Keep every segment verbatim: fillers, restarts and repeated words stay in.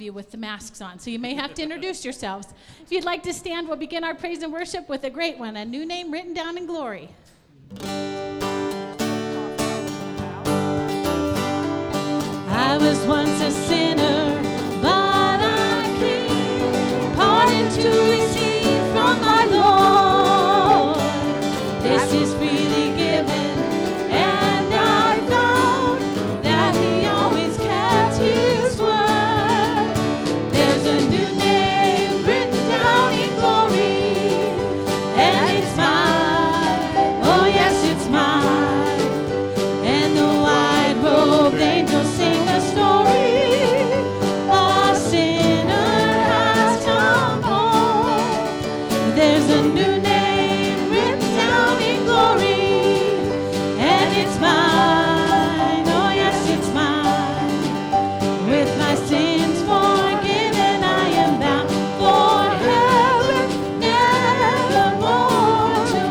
you with the masks on, so you may have to introduce yourselves. If you'd like to stand, we'll begin our praise and worship with a great one, A New Name Written Down in Glory. I was once a sinner, but I came, pardon to receive from my Lord. This is freely given, and I found that He always kept His word. There's a new name written down in glory, and it's mine. Oh yes, it's mine. And the white-robed angels sing a story. A sinner has come home. There's a new name written down in glory, and it's mine. Oh yes, it's mine. With my sins forgiven, I am bound for heaven, nevermore to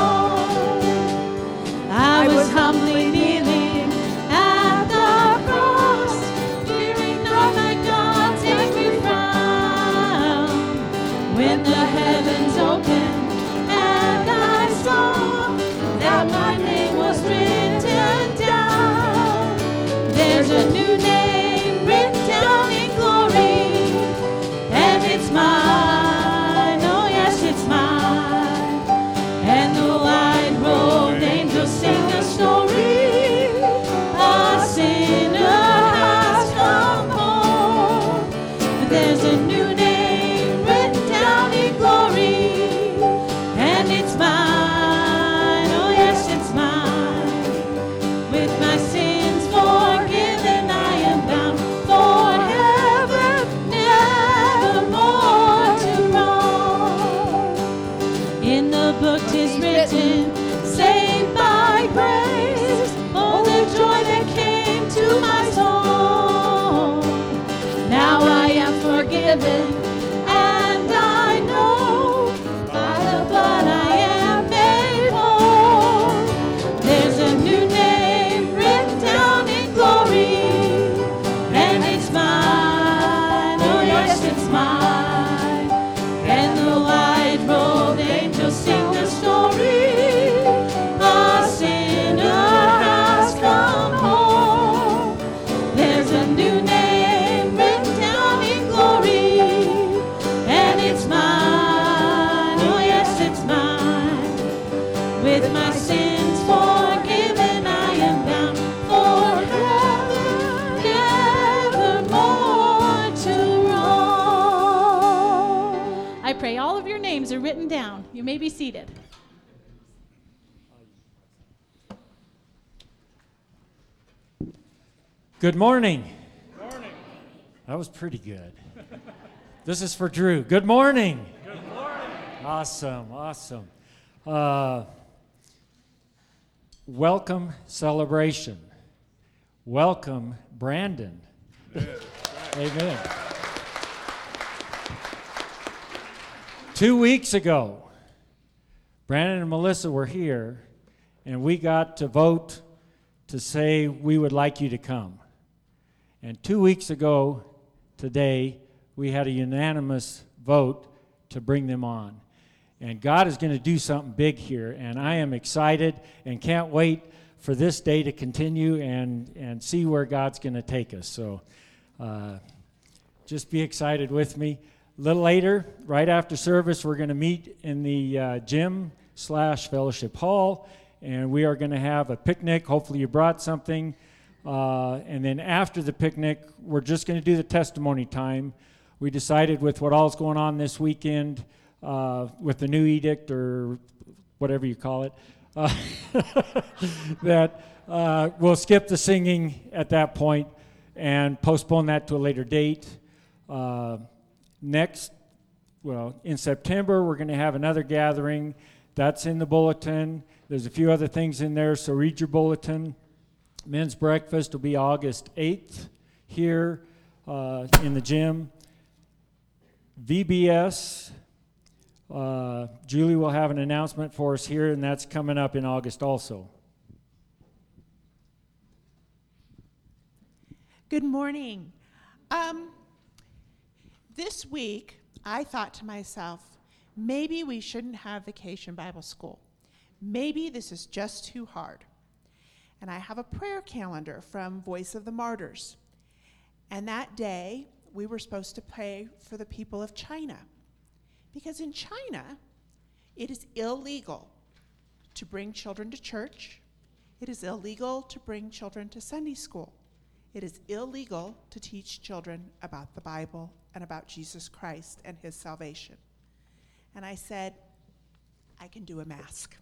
roam. I was humbly kneeling at the cross, fearing not that God take me from. When the heavens opened and I saw that my name was written down. There's a new name written down in glory, and it's mine. Oh yes, it's mine. And the white-robed angels sing a story. A sinner has come home. There's a new name written down in glory, and it's mine. Oh yes, it's mine. With my sins forgiven, I am bound for heaven, nevermore to roam. In the book 'tis written, saved by grace. Oh, the joy that came to my soul. Now I am forgiven, and I know by the blood I am made whole. There's a new name written down in glory, and it's mine. Oh yes, it's mine. And the white-robed angels sing a story. A sinner has come home. There's a new name written down in glory, and it's mine. Oh yes, it's mine. With my sins forgiven, I am bound for heaven, nevermore to roam. I pray all of your names are written down. You may be seated. Good morning. Good morning. That was pretty good. This is for Drew. Good morning. Good morning. Awesome, awesome. Uh, welcome celebration. Welcome Brandon. Amen. Two weeks ago, Brandon and Melissa were here, and we got to vote to say we would like you to come. And two weeks ago today, we had a unanimous vote to bring them on. And God is going to do something big here, and I am excited and can't wait for this day to continue and, and see where God's going to take us. So uh, just be excited with me. A little later, right after service, we're going to meet in the uh, gym slash fellowship hall, and we are going to have a picnic. Hopefully you brought something. Uh, and then after the picnic, we're just going to do the testimony time. We decided with what all's going on this weekend, uh, with the new edict or whatever you call it, uh, that uh, we'll skip the singing at that point and postpone that to a later date. Uh, next, well, in September, we're going to have another gathering. That's in the bulletin. There's a few other things in there, so read your bulletin. Men's breakfast will be August eighth here uh, in the gym. V B S, uh, Julie will have an announcement for us here, and that's coming up in August also. Good morning. Um, this week, I thought to myself, maybe we shouldn't have Vacation Bible School. Maybe this is just too hard. And I have a prayer calendar from Voice of the Martyrs. And that day, we were supposed to pray for the people of China. Because in China, it is illegal to bring children to church. It is illegal to bring children to Sunday school. It is illegal to teach children about the Bible and about Jesus Christ and his salvation. And I said, I can do a mask.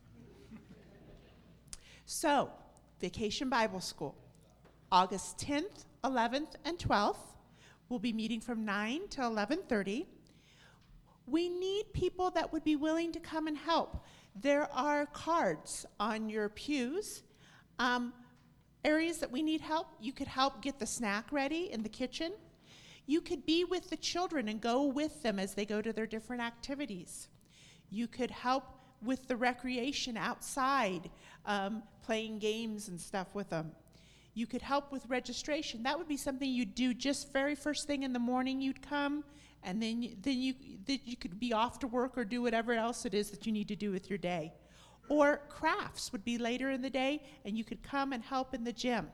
So, Vacation Bible School, August tenth, eleventh, and twelfth. We'll be meeting from nine to eleven thirty. We need people that would be willing to come and help. There are cards on your pews. Um, areas that we need help. You could help get the snack ready in the kitchen. You could be with the children and go with them as they go to their different activities. You could help with the recreation outside, um, playing games and stuff with them. You could help with registration. That would be something you'd do just very first thing in the morning. You'd come, and then you, then you then you could be off to work or do whatever else it is that you need to do with your day. Or crafts would be later in the day, and you could come and help in the gym.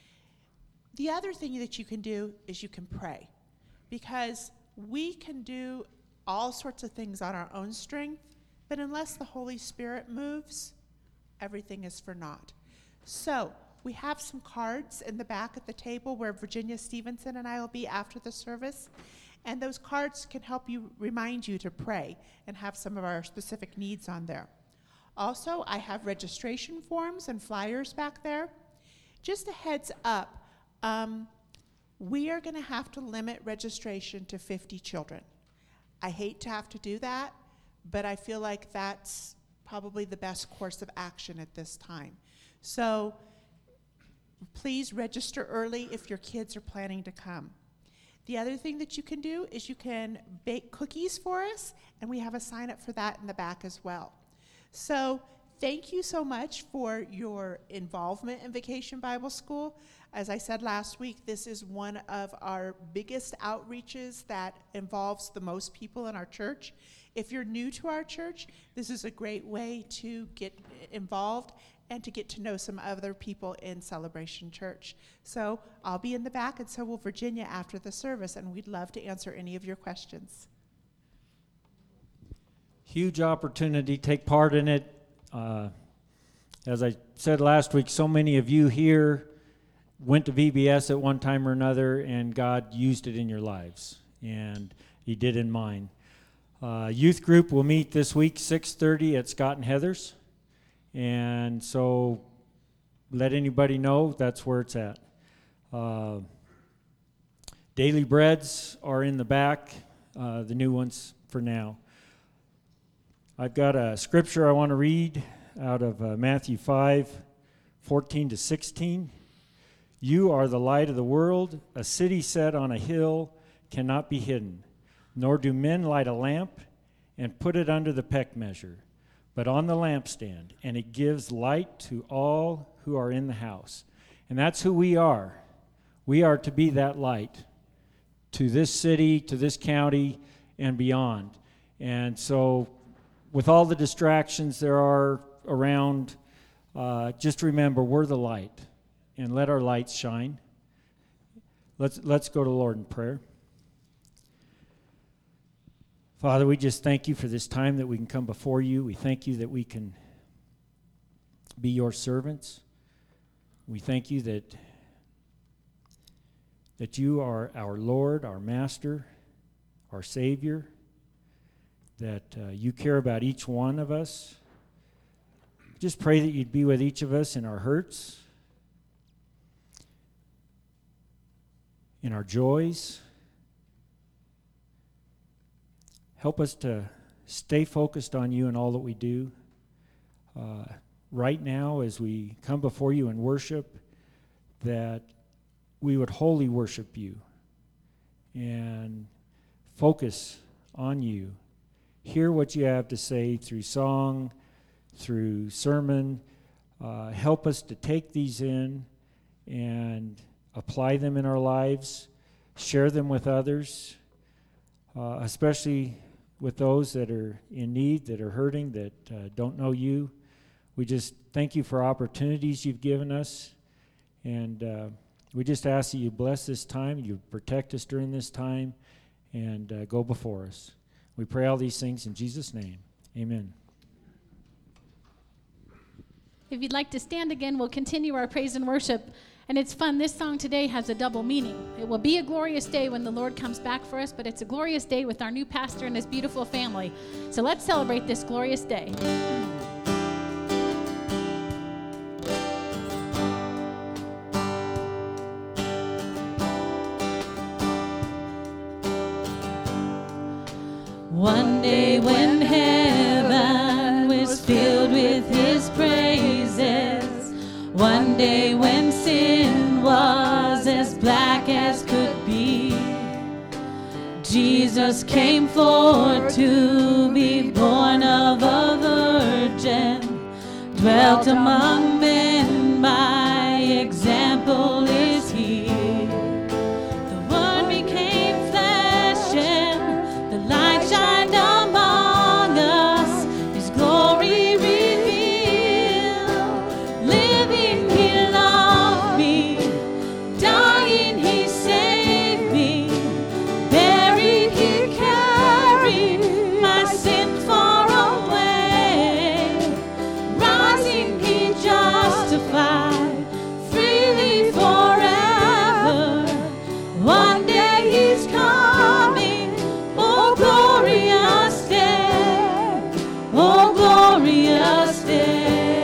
The other thing that you can do is you can pray, because we can do all sorts of things on our own strength, but unless the Holy Spirit moves, everything is for naught. So we have some cards in the back at the table where Virginia Stevenson and I will be after the service, and those cards can help you, remind you to pray and have some of our specific needs on there. Also, I have registration forms and flyers back there. Just a heads up, um, we are going to have to limit registration to fifty children. I hate to have to do that, but I feel like that's probably the best course of action at this time. So please register early if your kids are planning to come. The other thing that you can do is you can bake cookies for us, and we have a sign up for that in the back as well. So thank you so much for your involvement in Vacation Bible School. As I said last week, this is one of our biggest outreaches that involves the most people in our church. If you're new to our church, this is a great way to get involved and to get to know some other people in Celebration Church. So I'll be in the back, and so will Virginia after the service, and we'd love to answer any of your questions. Huge opportunity. Take part in it. Uh, as I said last week, so many of you here went to V B S at one time or another, and God used it in your lives, and he did in mine. Uh, youth group will meet this week, six thirty at Scott and Heather's, and so let anybody know that's where it's at. Uh, daily breads are in the back, uh, the new ones for now. I've got a scripture I want to read out of uh, Matthew five, fourteen to sixteen. You are the light of the world. A city set on a hill cannot be hidden, nor do men light a lamp and put it under the peck measure, but on the lampstand, and it gives light to all who are in the house. And that's who we are. We are to be that light to this city, to this county, and beyond. And so with all the distractions there are around, uh, just remember we're the light, and let our lights shine. Let's let's go to the Lord in prayer. Father, we just thank you for this time that we can come before you. We thank you that we can be your servants. We thank you that that you are our Lord, our Master, our Savior, that uh, you care about each one of us. Just pray that you'd be with each of us in our hurts, in our joys. Help us to stay focused on you in all that we do. Uh, right now, as we come before you in worship, that we would wholly worship you and focus on you. Hear what you have to say through song, through sermon. Uh, help us to take these in and apply them in our lives, share them with others. uh, especially with those that are in need, that are hurting, that uh, don't know you. We just thank you for opportunities you've given us, and uh, we just ask that you bless this time, you protect us during this time, and uh, go before us. We pray all these things in Jesus' name. Amen. If you'd like to stand again, we'll continue our praise and worship. And it's fun. This song today has a double meaning. It will be a glorious day when the Lord comes back for us, but it's a glorious day with our new pastor and his beautiful family. So let's celebrate this glorious day. One day when heaven was filled with his praises, one day when sin was as black as could be, Jesus came forth to be born of a virgin, dwelt among men, my example is he. The Word became flesh and the light shined among us, his glory revealed. Living he loved me, dying he saved me, buried he carried my sin far away, rising he justified freely forever. One day he's coming, oh glorious day, oh glorious day.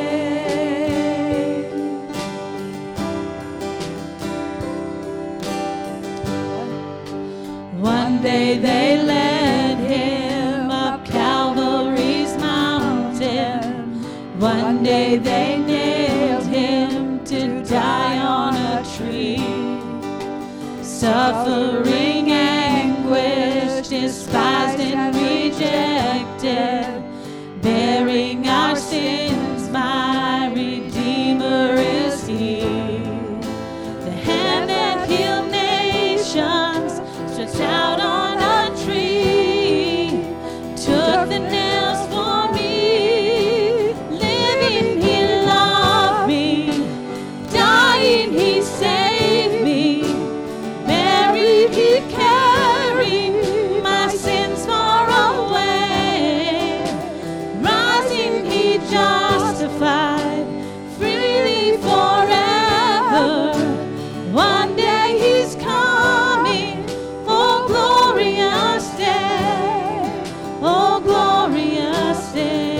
One day they led him up Calvary's mountain. One day they nailed him to die on a tree. Suffering, anguish, despised and rejected, bearing our sins, my Redeemer is he. The hand that healed nations stretched out on a tree, took the nails for me. Living he loved me, dying he saved me, buried he carried my sins far away, rising he justified freely forever. One day he's coming, oh glorious day, oh glorious day.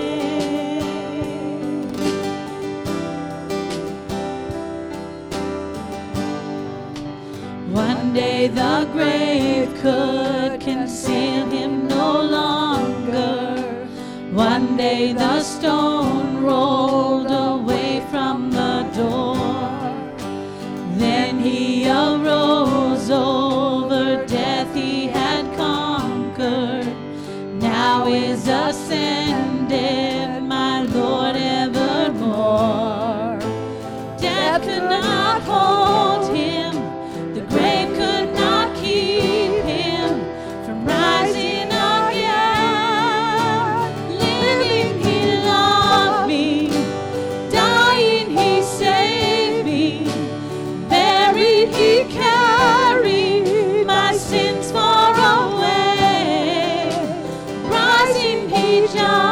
One day the grave could conceal him no longer. One day the stone rolled away from the door. Then he arose, over death he had conquered. Now is ascended, my Lord evermore. Death could not hold him, the grave could not keep him from rising again. Living he loved me, dying he saved me, buried he carried my sins far away, rising he just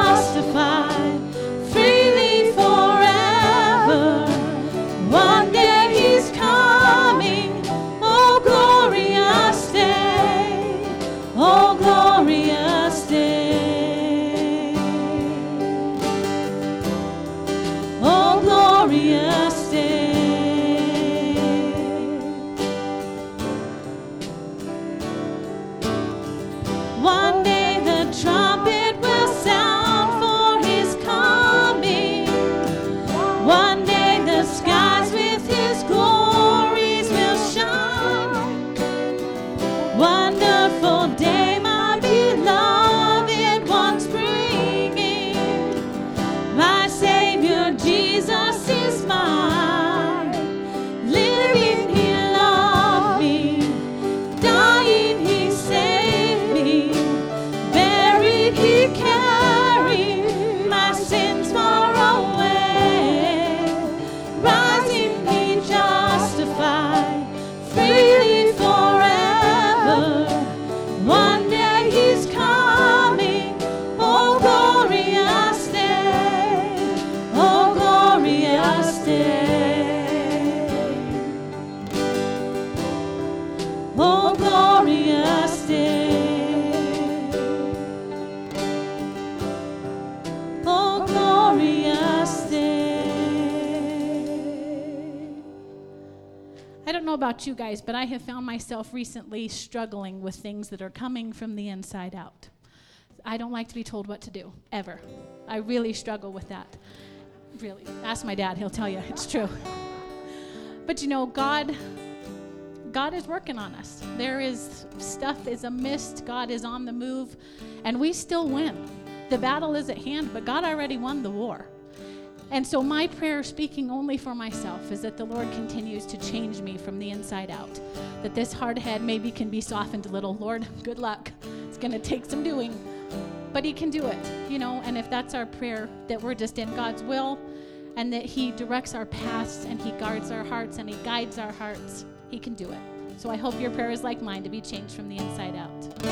about you guys, but I have found myself recently struggling with things that are coming from the inside out. I don't like to be told what to do, ever. I really struggle with that. Really. Ask my dad, he'll tell you it's true. But you know, God, God is working on us. There is, stuff is amiss, God is on the move, and we still win. The battle is at hand, but God already won the war. And so my prayer, speaking only for myself, is that the Lord continues to change me from the inside out. That this hard head maybe can be softened a little. Lord, good luck. It's going to take some doing. But he can do it, you know, and if that's our prayer, that we're just in God's will and that he directs our paths and he guards our hearts and he guides our hearts, he can do it. So I hope your prayer is like mine, to be changed from the inside out.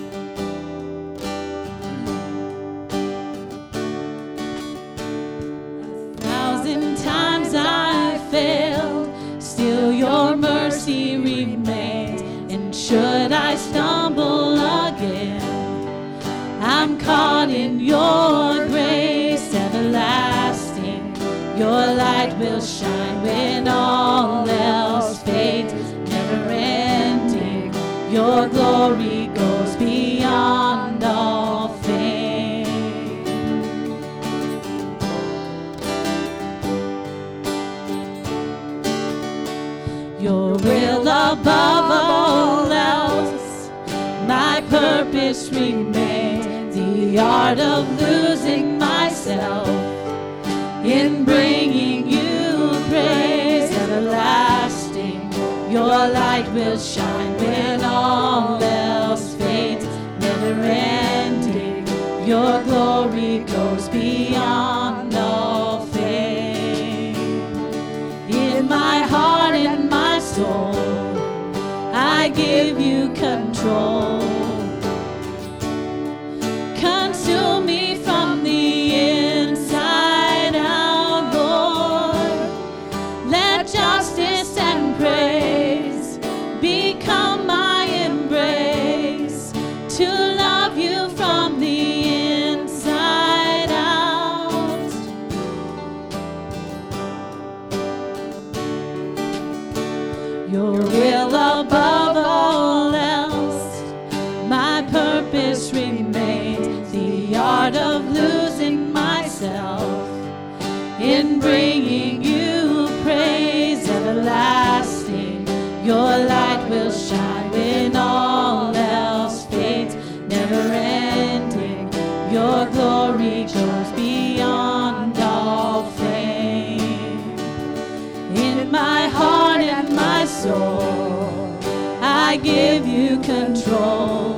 Times I failed, still your mercy remains. And should I stumble again, I'm caught in your grace everlasting. Your light will shine when all else fades, never ending. Your glory goes beyond all fame. Your will above all else, my purpose remains. The art of losing myself in bringing you praise everlasting. Your light will shine when all else fades, never ending. Your glory goes beyond all fame. In my heart and my soul, I give you control. Consume me from the inside out, Lord. Let justice and praise become my embrace, to love you from the inside out. Your will above all else, my purpose remains. The art of losing myself in bringing you praise everlasting. Your light will shine when all else fades, never ending. Your glory goes beyond all fame. In my heart and my soul, I give you control.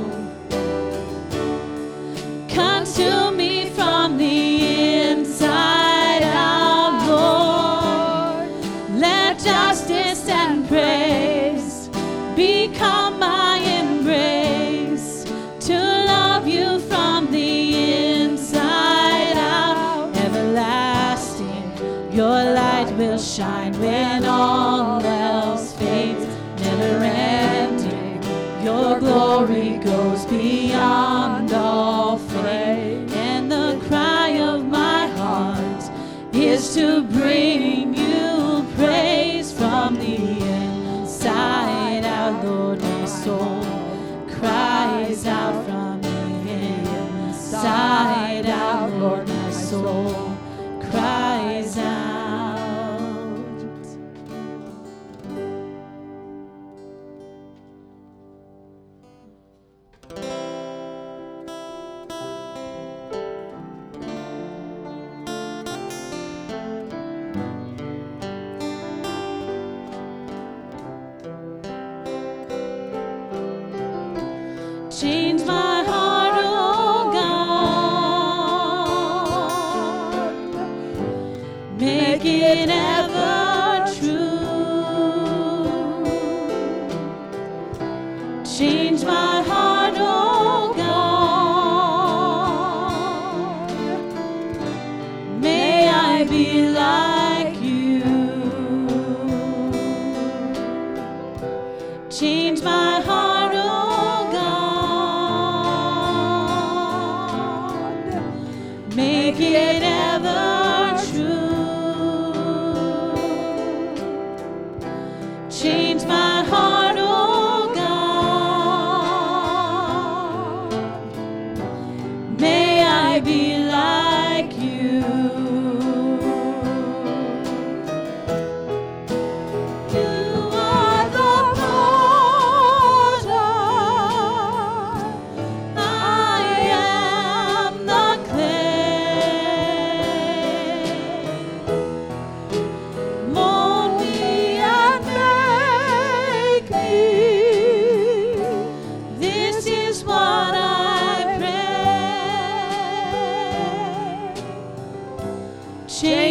Consume me from the inside out, Lord. Let justice and praise become my embrace, to love you from the inside out. Everlasting, your light will shine when all else fades, never ending. Your glory goes beyond all fame. And the cry of my heart is to bring you praise from the inside out. Lord, my soul cries out from the inside out. Lord, my soul cries out. Change my heart, oh God, make it ever true. Change my heart, oh God, may I be like you. Change my heart, oh God,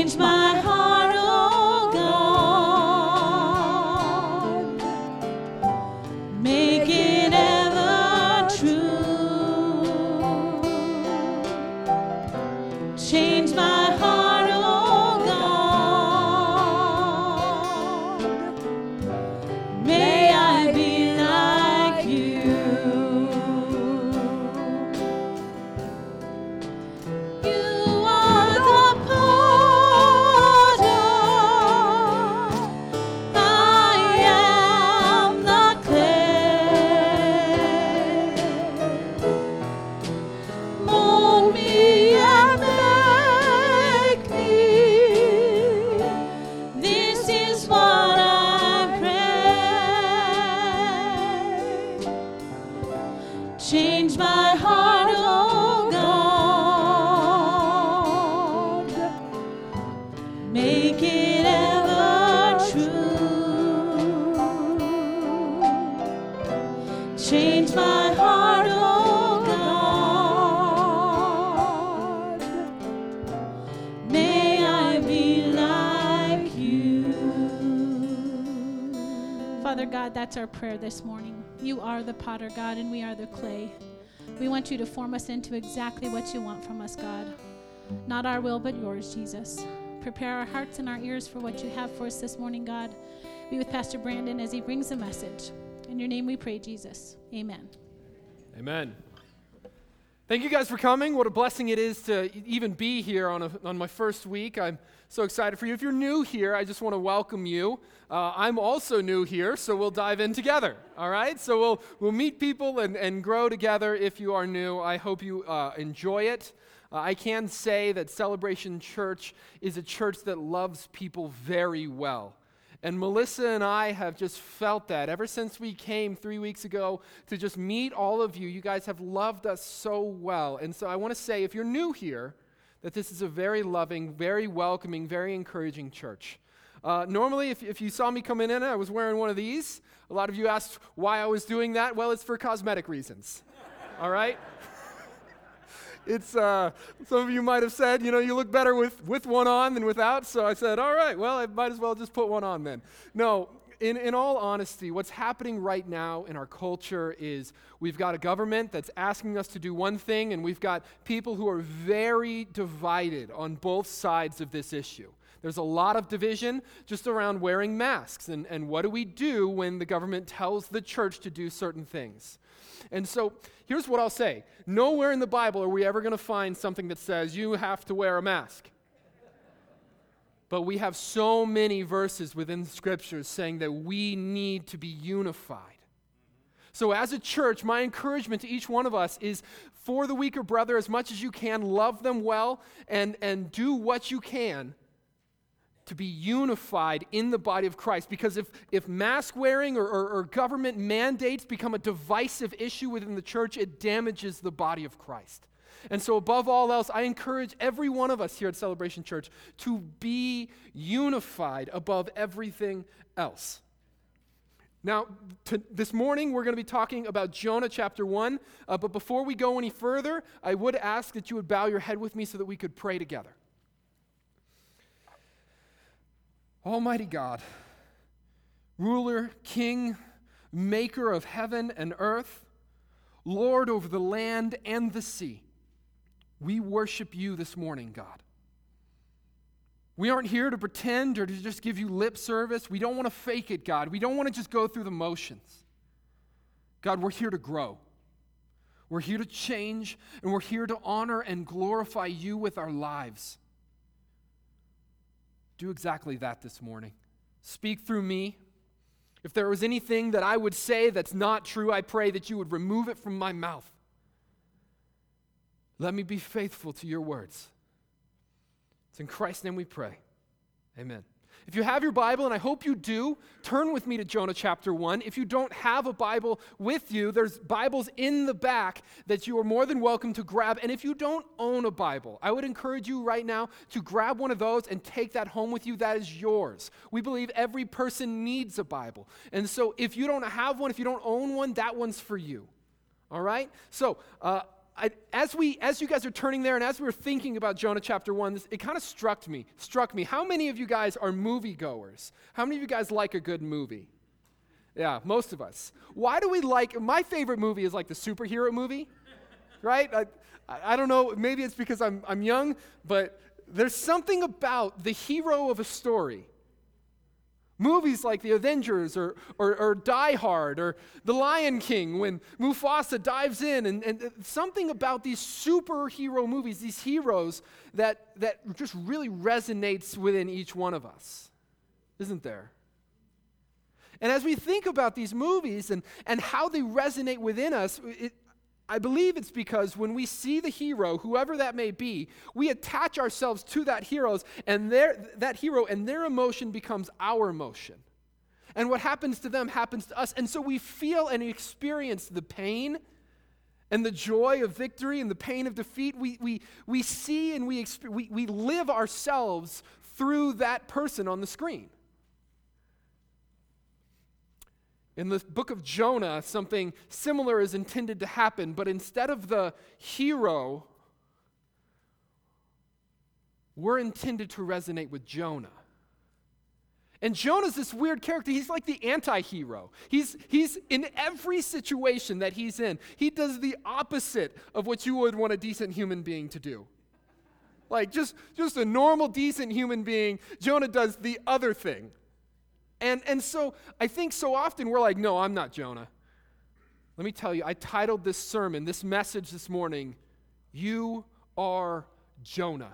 Change my heart, oh God. Make it ever true. Change my heart, oh God. May I be like you. You are the potter, I am the clay. Mold me and make me. This is what I pray. Change my heart, oh God. Make it ever true. Change my heart, oh God. May I be like you. Father God, that's our prayer this morning. You are the potter, God, and we are the clay. We want you to form us into exactly what you want from us, God. Not our will, but yours, Jesus. Prepare our hearts and our ears for what you have for us this morning, God. Be with Pastor Brandon as he brings the message. In your name we pray, Jesus. Amen. Amen. Thank you guys for coming. What a blessing it is to even be here on, a, on my first week. I'm so excited for you. If you're new here, I just want to welcome you. Uh, I'm also new here, so we'll dive in together, all right? So we'll we'll meet people and, and grow together if you are new. I hope you uh, enjoy it. Uh, I can say that Celebration Church is a church that loves people very well. And Melissa and I have just felt that ever since we came three weeks ago to just meet all of you. You guys have loved us so well. And so I want to say, if you're new here, that this is a very loving, very welcoming, very encouraging church. Uh, normally, if, if you saw me coming in, I was wearing one of these. A lot of you asked why I was doing that. Well, it's for cosmetic reasons, all right? It's, uh, some of you might have said, you know, you look better with, with one on than without, so I said, all right, well, I might as well just put one on then. No, in, in all honesty, what's happening right now in our culture is we've got a government that's asking us to do one thing, and we've got people who are very divided on both sides of this issue. There's a lot of division just around wearing masks, and, and what do we do when the government tells the church to do certain things? And so here's what I'll say. Nowhere in the Bible are we ever going to find something that says you have to wear a mask. But we have so many verses within the Scriptures saying that we need to be unified. So as a church, my encouragement to each one of us is for the weaker brother, as much as you can, love them well and, and do what you can to be unified in the body of Christ. Because if, if mask wearing or, or, or government mandates become a divisive issue within the church, it damages the body of Christ. And so above all else, I encourage every one of us here at Celebration Church to be unified above everything else. Now, to, this morning we're going to be talking about Jonah chapter one, uh, but before we go any further, I would ask that you would bow your head with me so that we could pray together. Almighty God, ruler, king, maker of heaven and earth, Lord over the land and the sea, we worship you this morning, God. We aren't here to pretend or to just give you lip service. We don't want to fake it, God. We don't want to just go through the motions. God, we're here to grow. We're here to change, and we're here to honor and glorify you with our lives. Do exactly that this morning. Speak through me. If there was anything that I would say that's not true, I pray that you would remove it from my mouth. Let me be faithful to your words. It's in Christ's name we pray. Amen. If you have your Bible, and I hope you do, turn with me to Jonah chapter one. If you don't have a Bible with you, there's Bibles in the back that you are more than welcome to grab. And if you don't own a Bible, I would encourage you right now to grab one of those and take that home with you. That is yours. We believe every person needs a Bible. And so if you don't have one, if you don't own one, that one's for you. All right? So, uh, I, as we, as you guys are turning there, and as we were thinking about Jonah chapter one, this, it kind of struck me. Struck me. How many of you guys are movie goers? How many of you guys like a good movie? Yeah, most of us. Why do we like? My favorite movie is like the superhero movie, right? I, I don't know. Maybe it's because I'm I'm young, but there's something about the hero of a story. Movies like The Avengers or, or, or Die Hard or The Lion King, when Mufasa dives in, and, and something about these superhero movies, these heroes, that, that just really resonates within each one of us, isn't there? And as we think about these movies and, and how they resonate within us, it, I believe it's because when we see the hero, whoever that may be, we attach ourselves to that heroes and their that hero and their emotion becomes our emotion. And what happens to them happens to us. And so we feel and experience the pain and the joy of victory and the pain of defeat. We we we see and we exp- we, we live ourselves through that person on the screen. In the book of Jonah, something similar is intended to happen, but instead of the hero, we're intended to resonate with Jonah. And Jonah's this weird character. He's like the anti-hero. He's, he's in every situation that he's in, he does the opposite of what you would want a decent human being to do. Like just, just a normal, decent human being, Jonah does the other thing. And and so I think so often we're like, no, I'm not Jonah. Let me tell you, I titled this sermon, this message this morning, You Are Jonah.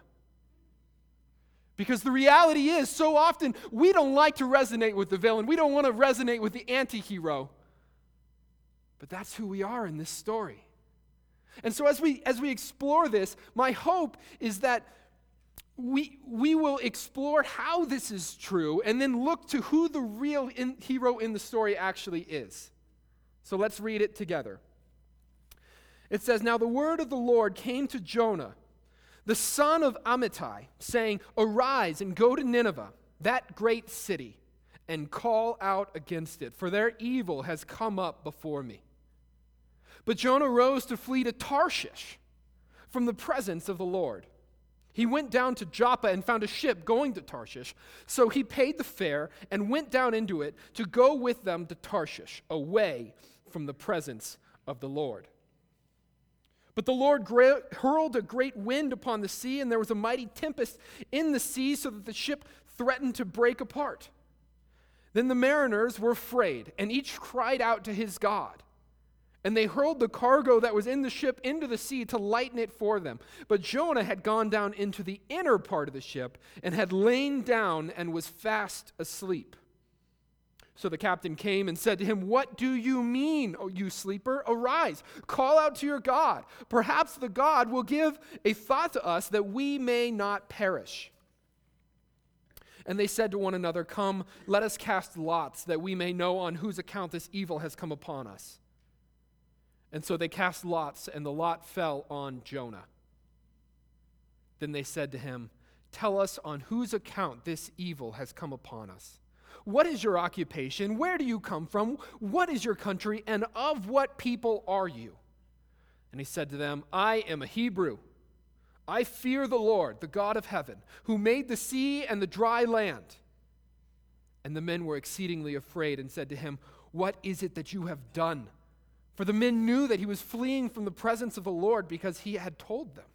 Because the reality is, so often we don't like to resonate with the villain. We don't want to resonate with the anti-hero. But that's who we are in this story. And so as we as we explore this, my hope is that We, we will explore how this is true and then look to who the real in, hero in the story actually is. So let's read it together. It says, Now the word of the Lord came to Jonah, the son of Amittai, saying, Arise and go to Nineveh, that great city, and call out against it, for their evil has come up before me. But Jonah rose to flee to Tarshish from the presence of the Lord. He went down to Joppa and found a ship going to Tarshish. So he paid the fare and went down into it to go with them to Tarshish, away from the presence of the Lord. But the Lord gra- hurled a great wind upon the sea, and there was a mighty tempest in the sea, so that the ship threatened to break apart. Then the mariners were afraid, and each cried out to his God. And they hurled the cargo that was in the ship into the sea to lighten it for them. But Jonah had gone down into the inner part of the ship and had lain down and was fast asleep. So the captain came and said to him, What do you mean, O you sleeper? Arise, call out to your God. Perhaps the God will give a thought to us that we may not perish. And they said to one another, Come, let us cast lots that we may know on whose account this evil has come upon us. And so they cast lots, and the lot fell on Jonah. Then they said to him, Tell us on whose account this evil has come upon us. What is your occupation? Where do you come from? What is your country? And of what people are you? And he said to them, I am a Hebrew. I fear the Lord, the God of heaven, who made the sea and the dry land. And the men were exceedingly afraid and said to him, What is it that you have done? For the men knew that he was fleeing from the presence of the Lord because he had told them.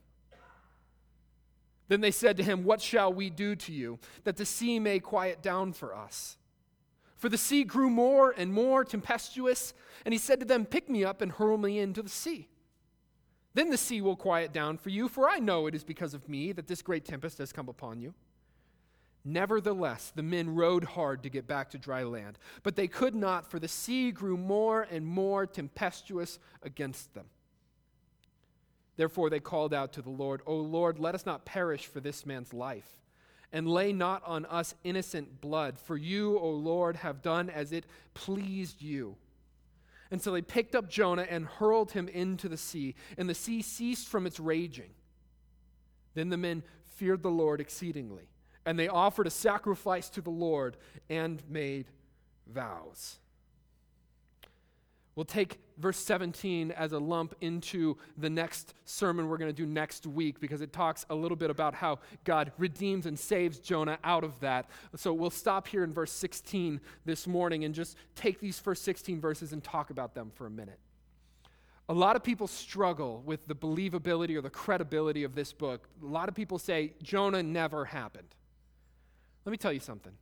Then they said to him, What shall we do to you, that the sea may quiet down for us? For the sea grew more and more tempestuous, and he said to them, Pick me up and hurl me into the sea. Then the sea will quiet down for you, for I know it is because of me that this great tempest has come upon you. Nevertheless, the men rowed hard to get back to dry land, but they could not, for the sea grew more and more tempestuous against them. Therefore they called out to the Lord, O Lord, let us not perish for this man's life, and lay not on us innocent blood, for you, O Lord, have done as it pleased you. And so they picked up Jonah and hurled him into the sea, and the sea ceased from its raging. Then the men feared the Lord exceedingly, and they offered a sacrifice to the Lord and made vows. We'll take verse seventeen as a lump into the next sermon we're going to do next week because it talks a little bit about how God redeems and saves Jonah out of that. So we'll stop here in verse sixteen this morning and just take these first sixteen verses and talk about them for a minute. A lot of people struggle with the believability or the credibility of this book. A lot of people say Jonah never happened. Let me tell you something.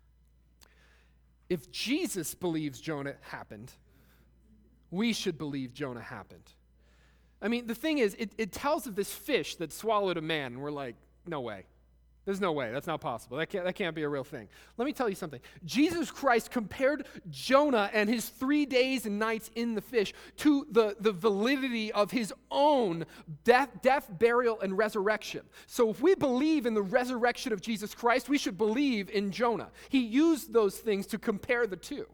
If Jesus believes Jonah happened, we should believe Jonah happened. I mean, the thing is, it, it tells of this fish that swallowed a man, and we're like, no way. There's no way. That's not possible. That can't, that can't be a real thing. Let me tell you something. Jesus Christ compared Jonah and his three days and nights in the fish to the, the validity of his own death, death, burial, and resurrection. So if we believe in the resurrection of Jesus Christ, we should believe in Jonah. He used those things to compare the two.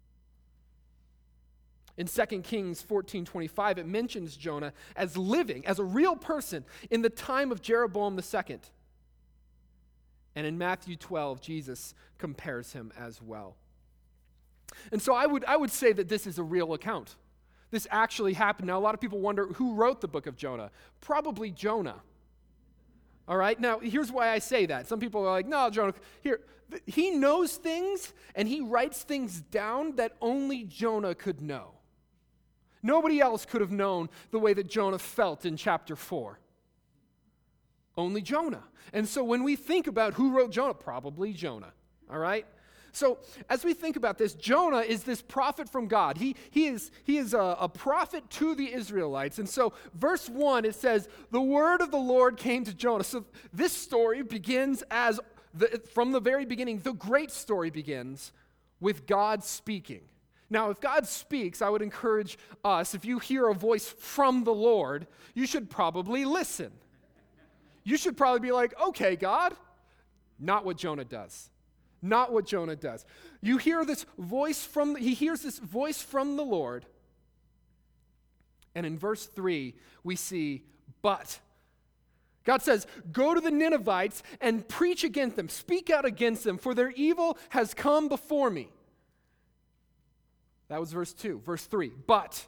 In Second Kings fourteen twenty-five, it mentions Jonah as living, as a real person, in the time of Jeroboam the second. And in Matthew twelve, Jesus compares him as well. And so I would, I would say that this is a real account. This actually happened. Now, a lot of people wonder who wrote the book of Jonah. Probably Jonah. All right? Now, here's why I say that. Some people are like, no, Jonah, here, he knows things, and he writes things down that only Jonah could know. Nobody else could have known the way that Jonah felt in chapter four. Only Jonah. And so when we think about who wrote Jonah, probably Jonah, all right? So as we think about this, Jonah is this prophet from God. He, he is, he is a, a prophet to the Israelites. And so verse one, it says, the word of the Lord came to Jonah. So this story begins as, the, from the very beginning, the great story begins with God speaking. Now, if God speaks, I would encourage us, if you hear a voice from the Lord, you should probably listen. You should probably be like, okay, God. Not what Jonah does. Not what Jonah does. You hear this voice from, he hears this voice from the Lord. And in verse three, we see, but. God says, go to the Ninevites and preach against them. Speak out against them, for their evil has come before me. That was verse two. Verse three, but.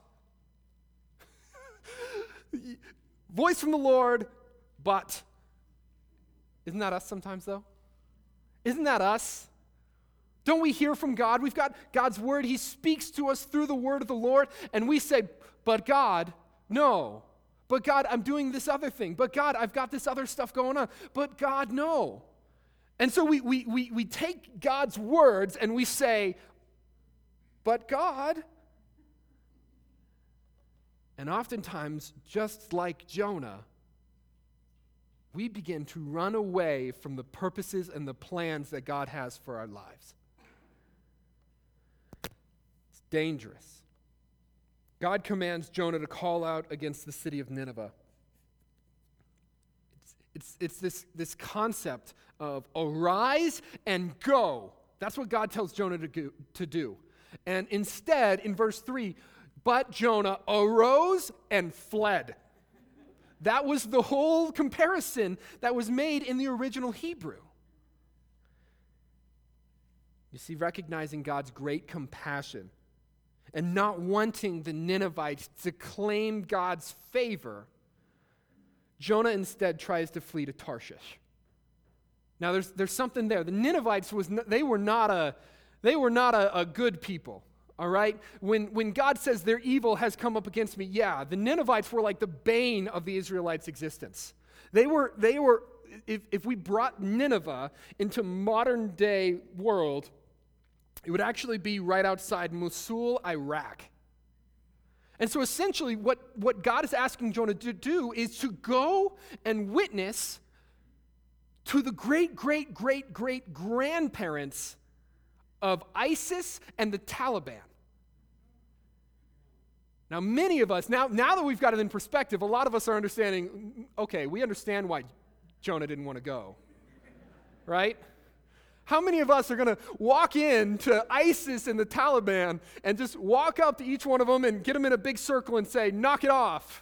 Voice from the Lord, but. Isn't that us sometimes, though? Isn't that us? Don't we hear from God? We've got God's word. He speaks to us through the word of the Lord, and we say, but God, no. But God, I'm doing this other thing. But God, I've got this other stuff going on. But God, no. And so we, we, we, we take God's words and we say, but God. And oftentimes, just like Jonah, we begin to run away from the purposes and the plans that God has for our lives. It's dangerous. God commands Jonah to call out against the city of Nineveh. It's, it's, it's this, this concept of arise and go. That's what God tells Jonah to, go, to do. And instead, in verse three, but Jonah arose and fled. That was the whole comparison that was made in the original Hebrew. You see, recognizing God's great compassion and not wanting the Ninevites to claim God's favor, Jonah instead tries to flee to Tarshish. Now, there's, there's something there. The Ninevites, was no, they were not a, they were not a, a good people. All right? When, when God says their evil has come up against me, yeah, the Ninevites were like the bane of the Israelites' existence. They were, they were if, if we brought Nineveh into modern day world, it would actually be right outside Mosul, Iraq. And so essentially what, what God is asking Jonah to do is to go and witness to the great, great, great, great grandparents of ISIS and the Taliban. Now, many of us, now, now that we've got it in perspective, a lot of us are understanding, okay, we understand why Jonah didn't want to go, right? How many of us are going to walk into ISIS and the Taliban and just walk up to each one of them and get them in a big circle and say, knock it off?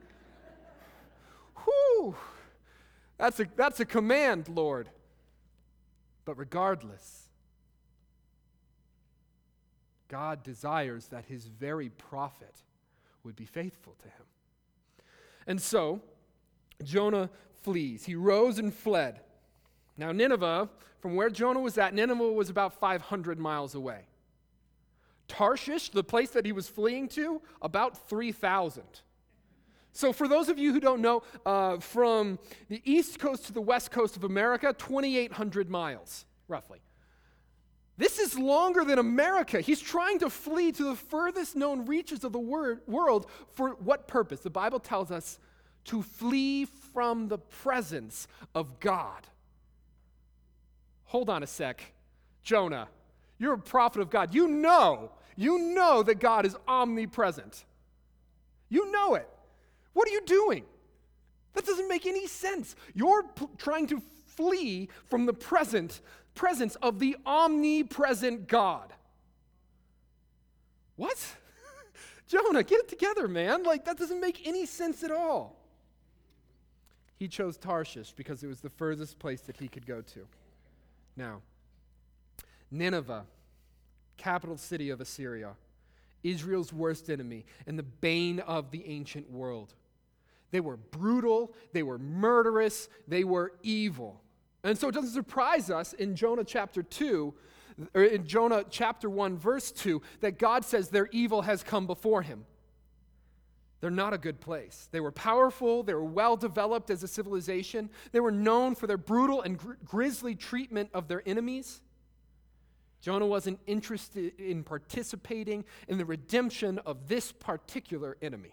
Whew. That's a, that's a command, Lord. But regardless, God desires that his very prophet would be faithful to him. And so, Jonah flees. He rose and fled. Now, Nineveh, from where Jonah was at, Nineveh was about five hundred miles away. Tarshish, the place that he was fleeing to, about three thousand. So for those of you who don't know, uh, from the east coast to the west coast of America, twenty-eight hundred miles, roughly. This is longer than America. He's trying to flee to the furthest known reaches of the wor- world. For what purpose? The Bible tells us to flee from the presence of God. Hold on a sec. Jonah, you're a prophet of God. You know, you know that God is omnipresent. You know it. What are you doing? That doesn't make any sense. You're p- trying to flee from the present presence of the omnipresent God. What? Jonah, get it together, man. Like, that doesn't make any sense at all. He chose Tarshish because it was the furthest place that he could go to. Now, Nineveh, capital city of Assyria, Israel's worst enemy and the bane of the ancient world. They were brutal, they were murderous, they were evil. And so it doesn't surprise us in Jonah chapter two, or in Jonah chapter one, verse two, that God says their evil has come before him. They're not a good place. They were powerful, they were well developed as a civilization, they were known for their brutal and gr- grisly treatment of their enemies. Jonah wasn't interested in participating in the redemption of this particular enemy.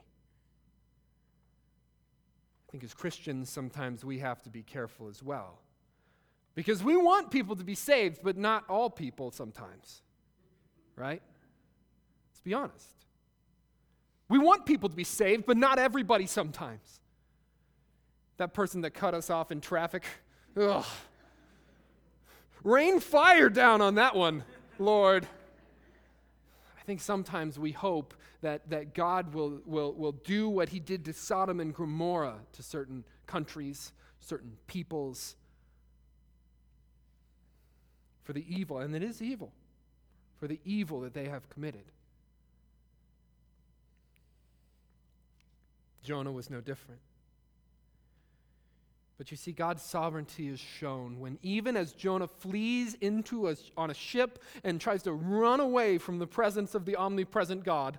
I think as Christians, sometimes we have to be careful as well. Because we want people to be saved, but not all people sometimes. Right? Let's be honest. We want people to be saved, but not everybody sometimes. That person that cut us off in traffic, ugh. Rain fire down on that one, Lord. I think sometimes we hope that, that God will, will, will do what he did to Sodom and Gomorrah, to certain countries, certain peoples, for the evil, and it is evil, for the evil that they have committed. Jonah was no different. But you see, God's sovereignty is shown when even as Jonah flees into a, on a ship and tries to run away from the presence of the omnipresent God,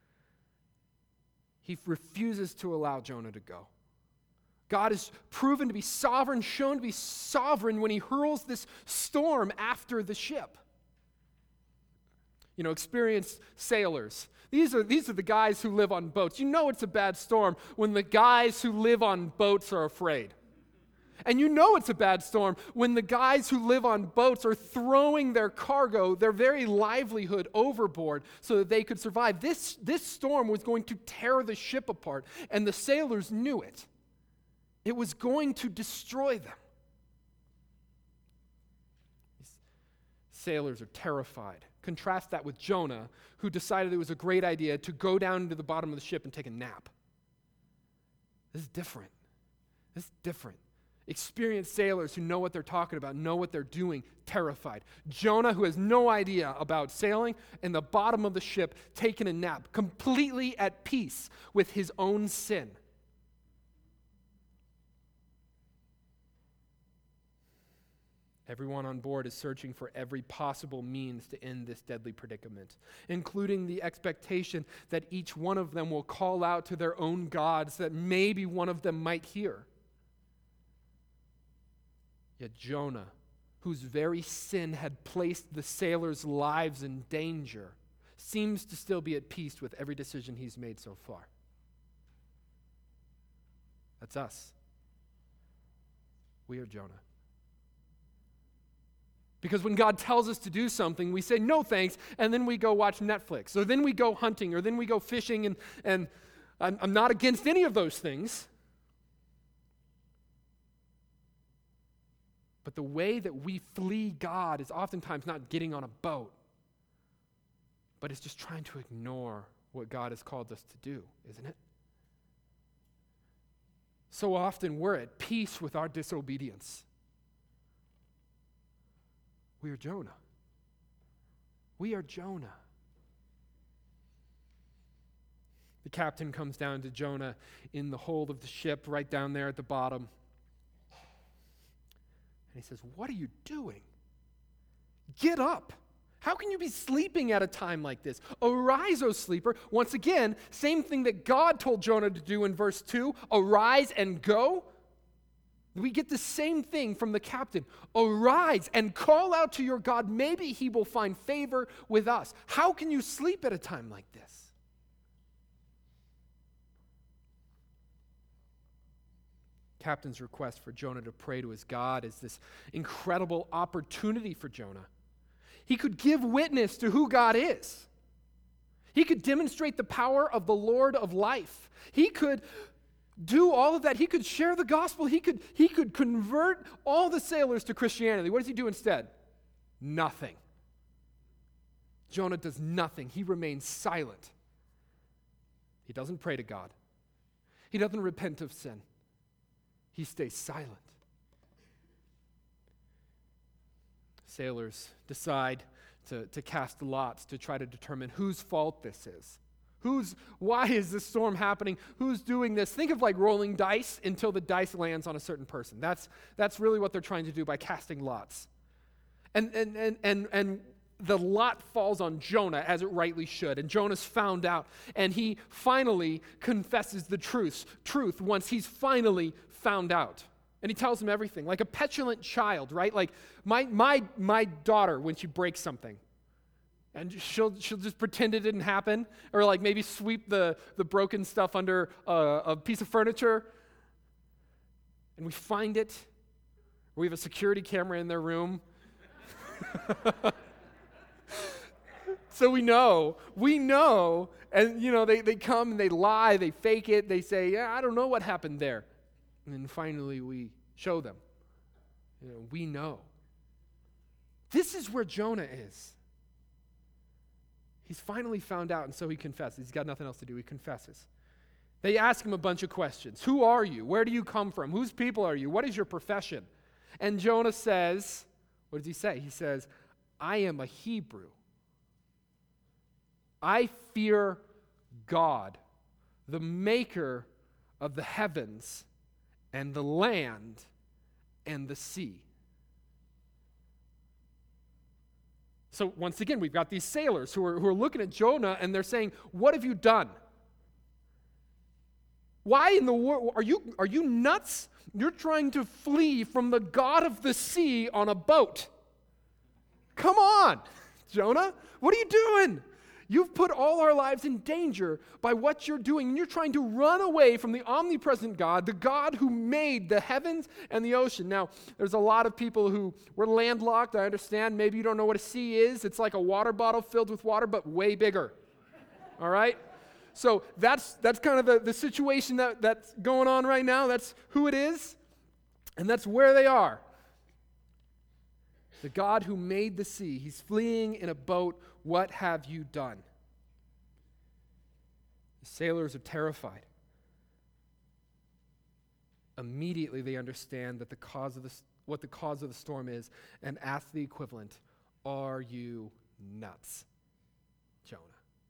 he refuses to allow Jonah to go. God is proven to be sovereign, shown to be sovereign when he hurls this storm after the ship. You know, experienced sailors. These are, these are the guys who live on boats. You know it's a bad storm when the guys who live on boats are afraid. And you know it's a bad storm when the guys who live on boats are throwing their cargo, their very livelihood, overboard so that they could survive. This, this storm was going to tear the ship apart, and the sailors knew it. It was going to destroy them. These sailors are terrified. Contrast that with Jonah, who decided it was a great idea to go down into the bottom of the ship and take a nap. This is different. This is different. Experienced sailors who know what they're talking about, know what they're doing, terrified. Jonah, who has no idea about sailing, in the bottom of the ship, taking a nap, completely at peace with his own sin. Everyone on board is searching for every possible means to end this deadly predicament, including the expectation that each one of them will call out to their own gods that maybe one of them might hear. Yet Jonah, whose very sin had placed the sailors' lives in danger, seems to still be at peace with every decision he's made so far. That's us. We are Jonah. Because when God tells us to do something, we say, no thanks, and then we go watch Netflix, or then we go hunting, or then we go fishing, and, and I'm, I'm not against any of those things. But the way that we flee God is oftentimes not getting on a boat, but it's just trying to ignore what God has called us to do, isn't it? So often we're at peace with our disobedience. We are Jonah. We are Jonah. The captain comes down to Jonah in the hold of the ship, right down there at the bottom. And he says, "What are you doing? Get up. How can you be sleeping at a time like this? Arise, O sleeper." Once again, same thing that God told Jonah to do in verse two, arise and go. We get the same thing from the captain. Arise and call out to your God. Maybe he will find favor with us. How can you sleep at a time like this? Captain's request for Jonah to pray to his God is this incredible opportunity for Jonah. He could give witness to who God is. He could demonstrate the power of the Lord of life. He could do all of that. He could share the gospel. He could, he could convert all the sailors to Christianity. What does he do instead? Nothing. Jonah does nothing. He remains silent. He doesn't pray to God. He doesn't repent of sin. He stays silent. Sailors decide to, to cast lots to try to determine whose fault this is. Who's, why is this storm happening? Who's doing this? Think of like rolling dice until the dice lands on a certain person. That's, that's really what they're trying to do by casting lots. And, and, and, and, and the lot falls on Jonah, as it rightly should. And Jonah's found out. And he finally confesses the truth, truth once he's finally found out. And he tells him everything, like a petulant child, right? Like my, my, my daughter, when she breaks something, and she'll she'll just pretend it didn't happen, or like maybe sweep the, the broken stuff under a, a piece of furniture, and we find it. We have a security camera in their room. So we know, we know, and you know, they, they come and they lie, they fake it, they say, yeah, I don't know what happened there. And then finally we show them. You know, we know. This is where Jonah is. He's finally found out, and so he confesses. He's got nothing else to do. He confesses. They ask him a bunch of questions. Who are you? Where do you come from? Whose people are you? What is your profession? And Jonah says, what does he say? He says, I am a Hebrew. I fear God, the maker of the heavens and the land and the sea. So once again, we've got these sailors who are, who are looking at Jonah and they're saying, what have you done? Why in the world, are you, are you nuts? You're trying to flee from the God of the sea on a boat. Come on, Jonah, what are you doing? You've put all our lives in danger by what you're doing, and you're trying to run away from the omnipresent God, the God who made the heavens and the ocean. Now, there's a lot of people who were landlocked. I understand. Maybe you don't know what a sea is. It's like a water bottle filled with water, but way bigger. All right? So that's that's kind of the, the situation that, that's going on right now. That's who it is, and that's where they are. The God who made the sea, he's fleeing in a boat. What have you done? The sailors are terrified. Immediately they understand that the cause of the, what the cause of the storm is and ask the equivalent, are you nuts, Jonah?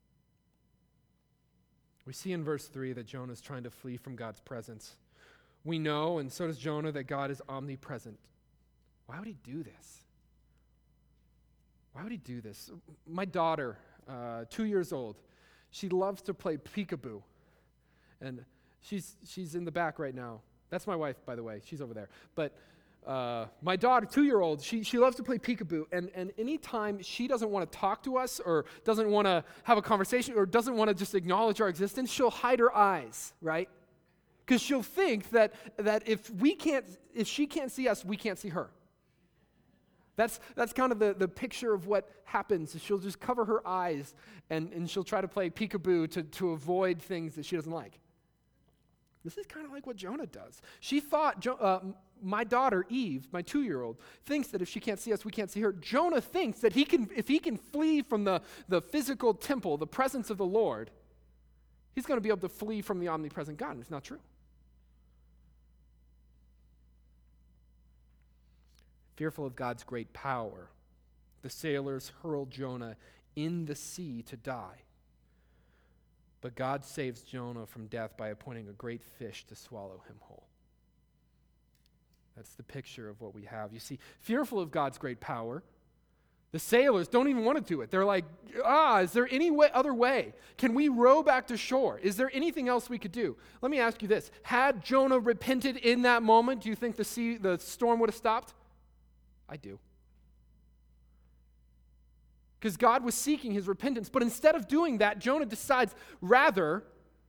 We see in verse three that Jonah is trying to flee from God's presence. We know, and so does Jonah, that God is omnipresent. Why would he do this? Why would he do this? My daughter, uh, two years old, she loves to play peekaboo. And she's she's in the back right now. That's my wife, by the way. She's over there. But uh, my daughter, two-year-old, she, she loves to play peekaboo. And, and anytime she doesn't want to talk to us or doesn't want to have a conversation or doesn't want to just acknowledge our existence, she'll hide her eyes, right? Because she'll think that, that if we can't, if she can't see us, we can't see her. That's that's kind of the, the picture of what happens. She'll just cover her eyes and, and she'll try to play peekaboo to, to avoid things that she doesn't like. This is kind of like what Jonah does. She thought, uh, my daughter Eve, my two-year-old, thinks that if she can't see us, we can't see her. Jonah thinks that he can, if he can flee from the, the physical temple, the presence of the Lord, he's going to be able to flee from the omnipresent God. And it's not true. Fearful of God's great power, the sailors hurled Jonah in the sea to die. But God saves Jonah from death by appointing a great fish to swallow him whole. That's the picture of what we have. You see, fearful of God's great power, the sailors don't even want to do it. They're like, ah, is there any way, other way? Can we row back to shore? Is there anything else we could do? Let me ask you this. Had Jonah repented in that moment, do you think the sea, the storm would have stopped? I do. Because God was seeking his repentance. But instead of doing that, Jonah decides rather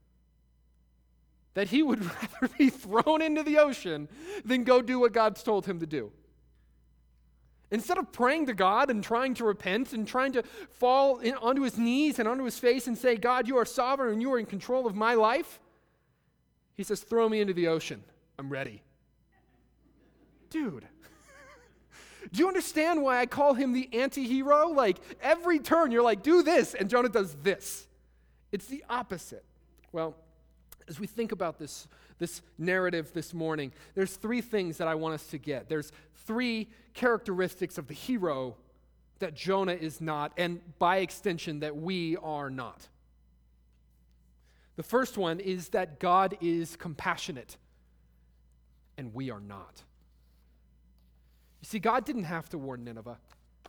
that he would rather be thrown into the ocean than go do what God's told him to do. Instead of praying to God and trying to repent and trying to fall in, onto his knees and onto his face and say, God, you are sovereign and you are in control of my life, he says, throw me into the ocean. I'm ready. Dude. Do you understand why I call him the anti-hero? Like, every turn you're like, do this, and Jonah does this. It's the opposite. Well, as we think about this, this narrative this morning, there's three things that I want us to get. There's three characteristics of the hero that Jonah is not, and by extension, that we are not. The first one is that God is compassionate, and we are not. You see, God didn't have to warn Nineveh.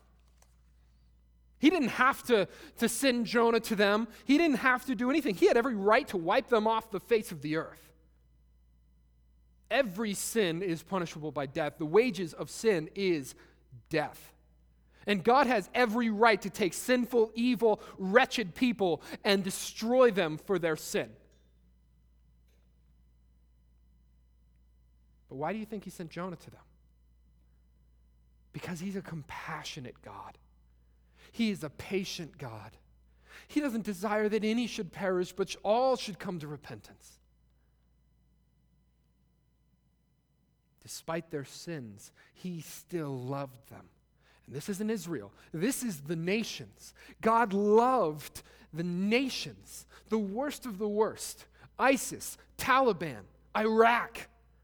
He didn't have to, to send Jonah to them. He didn't have to do anything. He had every right to wipe them off the face of the earth. Every sin is punishable by death. The wages of sin is death. And God has every right to take sinful, evil, wretched people and destroy them for their sin. But why do you think he sent Jonah to them? Because he's a compassionate God. He is a patient God. He doesn't desire that any should perish, but all should come to repentance. Despite their sins, he still loved them. And this isn't Israel. This is the nations. God loved the nations, the worst of the worst. ISIS, Taliban, Iraq.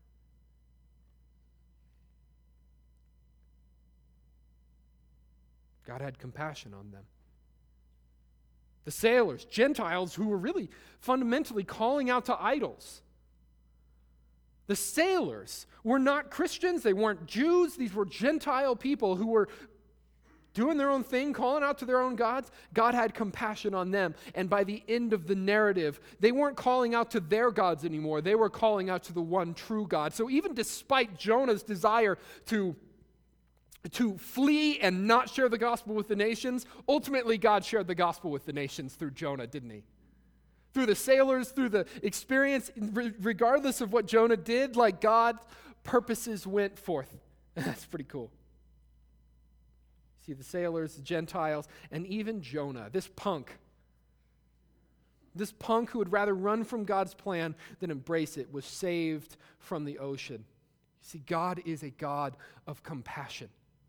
God had compassion on them. The sailors, Gentiles who were really fundamentally calling out to idols. The sailors were not Christians, they weren't Jews, these were Gentile people who were doing their own thing, calling out to their own gods. God had compassion on them. And by the end of the narrative, they weren't calling out to their gods anymore. They were calling out to the one true God. So even despite Jonah's desire to to flee and not share the gospel with the nations, ultimately God shared the gospel with the nations through Jonah, didn't he? Through the sailors, through the experience, regardless of what Jonah did, like God's purposes went forth. That's pretty cool. See, the sailors, the Gentiles, and even Jonah, this punk, this punk who would rather run from God's plan than embrace it, was saved from the ocean. You see, God is a God of compassion.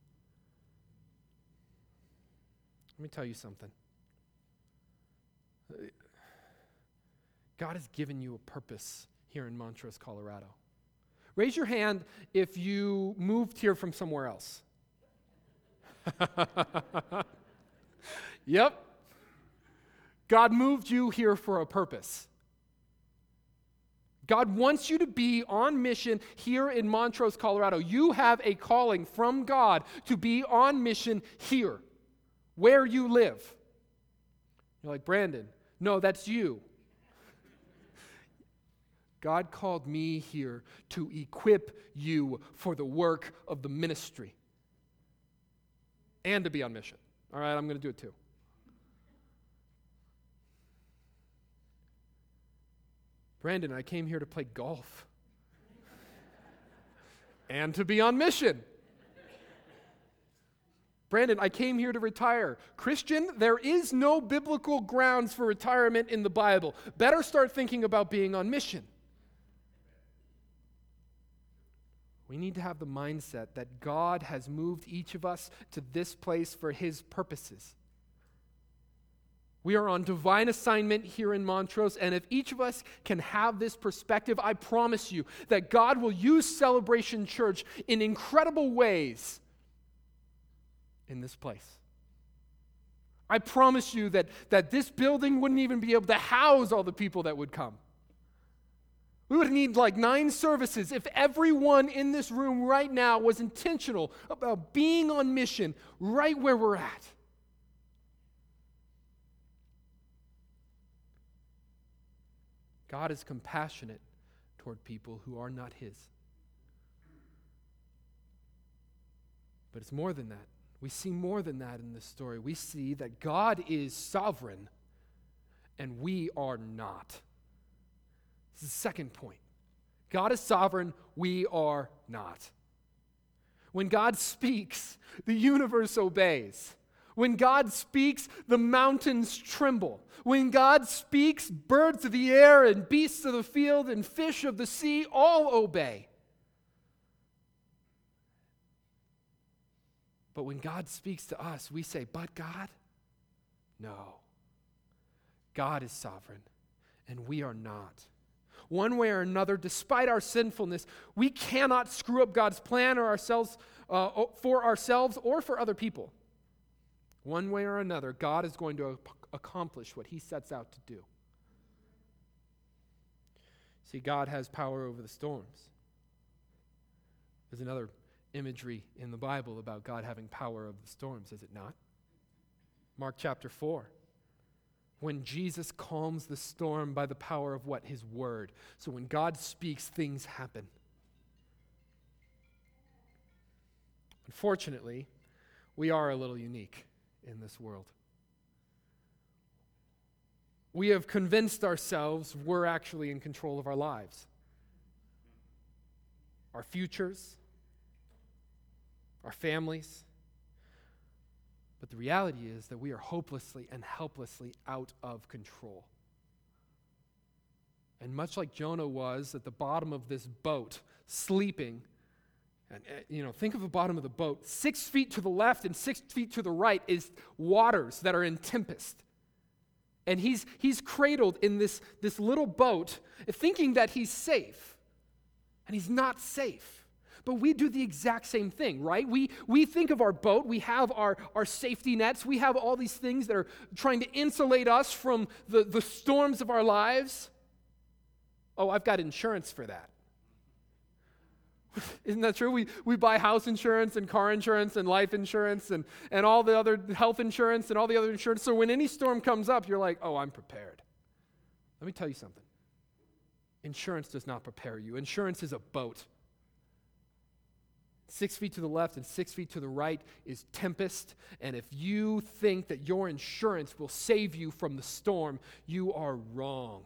Let me tell you something. God has given you a purpose here in Montrose, Colorado. Raise your hand if you moved here from somewhere else. Yep. God moved you here for a purpose. God wants you to be on mission here in Montrose, Colorado. You have a calling from God to be on mission here, where you live. You're like, Brandon, no, that's you. God called me here to equip you for the work of the ministry and to be on mission. All right, I'm going to do it too. Brandon, I came here to play golf and to be on mission. Brandon, I came here to retire. Christian, there is no biblical grounds for retirement in the Bible. Better start thinking about being on mission. We need to have the mindset that God has moved each of us to this place for his purposes. We are on divine assignment here in Montrose, and if each of us can have this perspective, I promise you that God will use Celebration Church in incredible ways in this place. I promise you that, that this building wouldn't even be able to house all the people that would come. We would need like nine services if everyone in this room right now was intentional about being on mission right where we're at. God is compassionate toward people who are not His. But it's more than that. We see more than that in this story. We see that God is sovereign and we are not. This is the second point. God is sovereign, we are not. When God speaks, the universe obeys. When God speaks, the mountains tremble. When God speaks, birds of the air and beasts of the field and fish of the sea all obey. But when God speaks to us, we say, but God? No. God is sovereign, and we are not. One way or another, despite our sinfulness, we cannot screw up God's plan or ourselves uh, for ourselves or for other people. One way or another, God is going to accomplish what He sets out to do. See, God has power over the storms. There's another imagery in the Bible about God having power over the storms, is it not? Mark chapter four. When Jesus calms the storm by the power of what? His word. So when God speaks, things happen. Unfortunately, we are a little unique in this world. We have convinced ourselves we're actually in control of our lives, our futures, our families. But the reality is that we are hopelessly and helplessly out of control. And much like Jonah was at the bottom of this boat, sleeping, and you know, think of the bottom of the boat. Six feet to the left and six feet to the right is waters that are in tempest. And he's he's cradled in this, this little boat, thinking that he's safe. And he's not safe. But we do the exact same thing, right? We we think of our boat, we have our, our safety nets, we have all these things that are trying to insulate us from the, the storms of our lives. Oh, I've got insurance for that. Isn't that true? We we buy house insurance and car insurance and life insurance and, and all the other health insurance and all the other insurance. So when any storm comes up, you're like, oh, I'm prepared. Let me tell you something. Insurance does not prepare you. Insurance is a boat. Six feet to the left and six feet to the right is tempest. And if you think that your insurance will save you from the storm, you are wrong.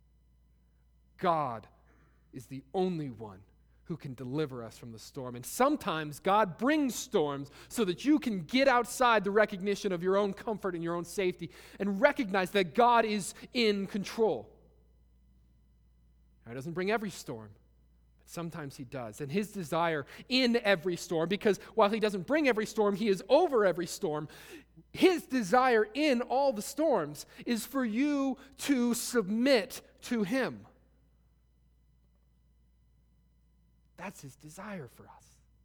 God is the only one who can deliver us from the storm. And sometimes God brings storms so that you can get outside the recognition of your own comfort and your own safety and recognize that God is in control. Now, He doesn't bring every storm. Sometimes He does. And His desire in every storm, because while He doesn't bring every storm, He is over every storm. His desire in all the storms is for you to submit to Him. That's His desire for us.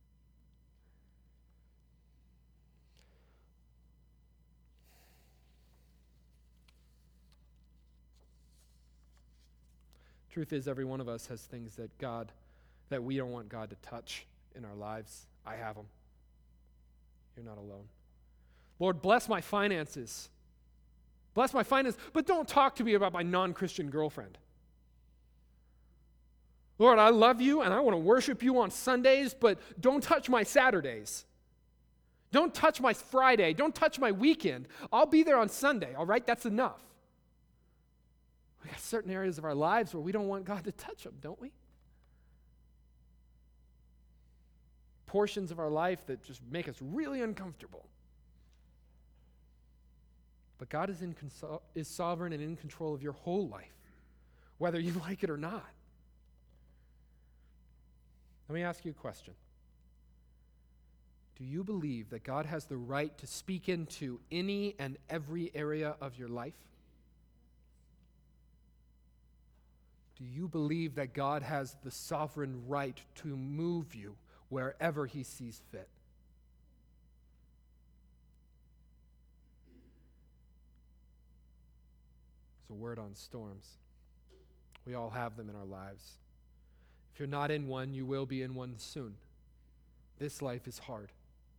Truth is, every one of us has things that God that we don't want God to touch in our lives. I have them. You're not alone. Lord, bless my finances. Bless my finances, but don't talk to me about my non-Christian girlfriend. Lord, I love you and I want to worship you on Sundays, but don't touch my Saturdays. Don't touch my Friday. Don't touch my weekend. I'll be there on Sunday, all right? That's enough. We got certain areas of our lives where we don't want God to touch them, don't we? Portions of our life that just make us really uncomfortable. But God is in consol- is sovereign and in control of your whole life, whether you like it or not. Let me ask you a question. Do you believe that God has the right to speak into any and every area of your life? Do you believe that God has the sovereign right to move you wherever He sees fit? There's a word on storms. We all have them in our lives. If you're not in one, you will be in one soon. This life is hard.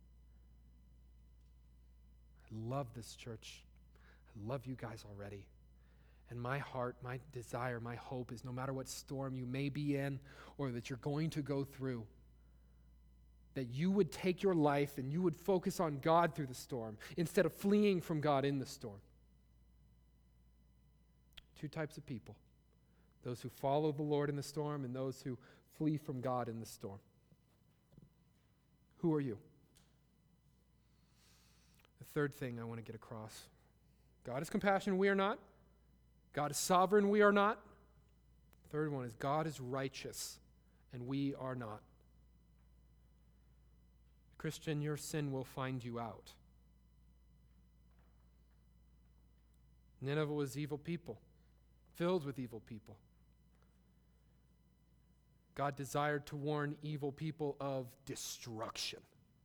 I love this church. I love you guys already. And my heart, my desire, my hope is no matter what storm you may be in or that you're going to go through, that you would take your life and you would focus on God through the storm instead of fleeing from God in the storm. Two types of people. Those who follow the Lord in the storm and those who flee from God in the storm. Who are you? The third thing I want to get across. God is compassionate, we are not. God is sovereign, we are not. Third one is God is righteous, and we are not. Christian, your sin will find you out. Nineveh was evil people, filled with evil people. God desired to warn evil people of destruction.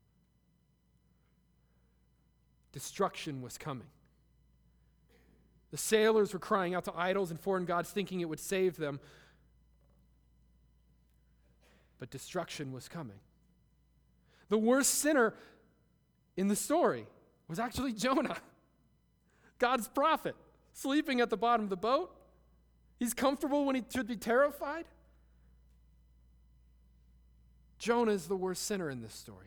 Destruction was coming. The sailors were crying out to idols and foreign gods, thinking it would save them. But destruction was coming. The worst sinner in the story was actually Jonah, God's prophet, sleeping at the bottom of the boat. He's comfortable when he should be terrified. Jonah is the worst sinner in this story.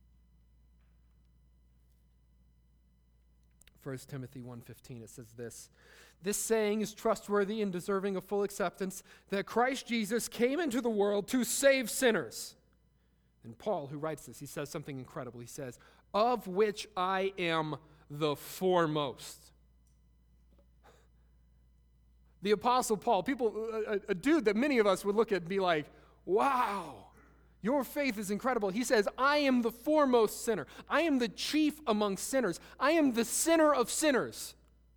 First Timothy one fifteen, it says this, "This saying is trustworthy and deserving of full acceptance, that Christ Jesus came into the world to save sinners." And Paul, who writes this, he says something incredible. He says, "Of which I am the foremost." The Apostle Paul, people, a, a dude that many of us would look at and be like, wow, your faith is incredible. He says, I am the foremost sinner. I am the chief among sinners. I am the sinner of sinners.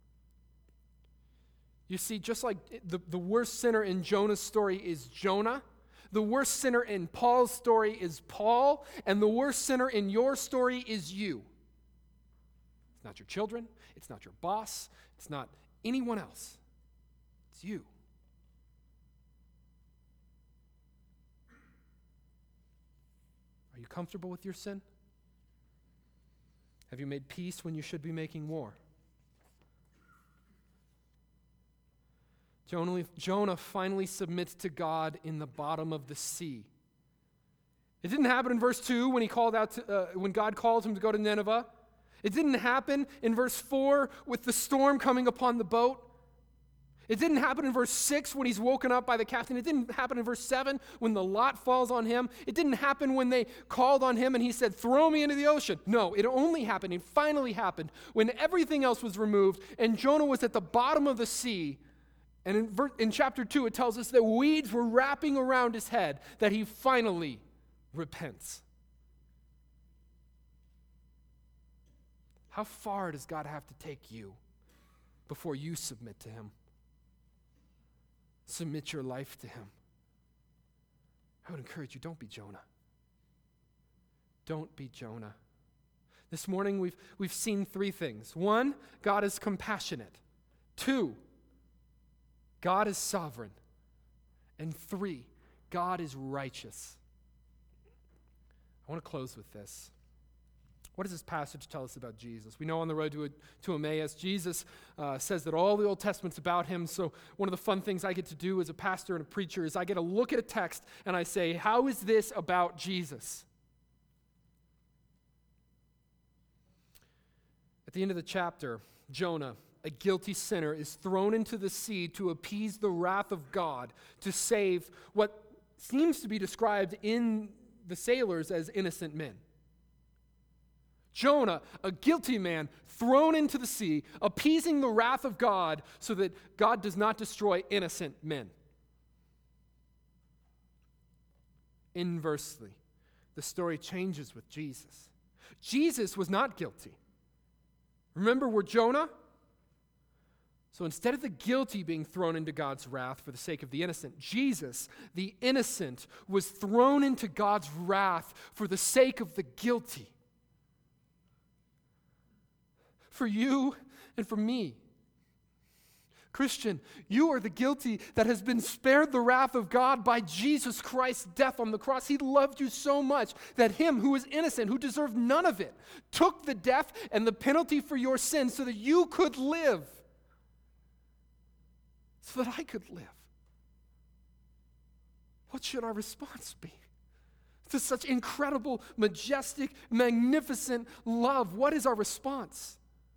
You see, just like the, the worst sinner in Jonah's story is Jonah, the worst sinner in Paul's story is Paul, and the worst sinner in your story is you. It's not your children. It's not your boss. It's not anyone else. It's you. Are you comfortable with your sin? Have you made peace when you should be making war? Jonah, Jonah finally submits to God in the bottom of the sea. It didn't happen in verse two when he called out to, uh, when God called him to go to Nineveh. It didn't happen in verse four with the storm coming upon the boat. It didn't happen in verse six when he's woken up by the captain. It didn't happen in verse seven when the lot falls on him. It didn't happen when they called on him and he said, "Throw me into the ocean." No, it only happened, it finally happened when everything else was removed and Jonah was at the bottom of the sea. And in, ver- in chapter two, it tells us that weeds were wrapping around his head, that he finally repents. How far does God have to take you before you submit to him? Submit your life to him. I would encourage you, don't be Jonah. Don't be Jonah. This morning we've, we've seen three things. One, God is compassionate. Two, God is sovereign. And three, God is righteous. I want to close with this. What does this passage tell us about Jesus? We know on the road to, to Emmaus, Jesus uh, says that all the Old Testament's about him. So one of the fun things I get to do as a pastor and a preacher is I get to look at a text and I say, how is this about Jesus? At the end of the chapter, Jonah, a guilty sinner, is thrown into the sea to appease the wrath of God, to save what seems to be described in the sailors as innocent men. Jonah, a guilty man, thrown into the sea, appeasing the wrath of God so that God does not destroy innocent men. Inversely, the story changes with Jesus. Jesus was not guilty. Remember, we're Jonah? So instead of the guilty being thrown into God's wrath for the sake of the innocent, Jesus, the innocent, was thrown into God's wrath for the sake of the guilty. For you and for me. Christian, you are the guilty that has been spared the wrath of God by Jesus Christ's death on the cross. He loved you so much that him who was innocent, who deserved none of it, took the death and the penalty for your sins so that you could live, so that I could live. What should our response be to such incredible, majestic, magnificent love? What is our response?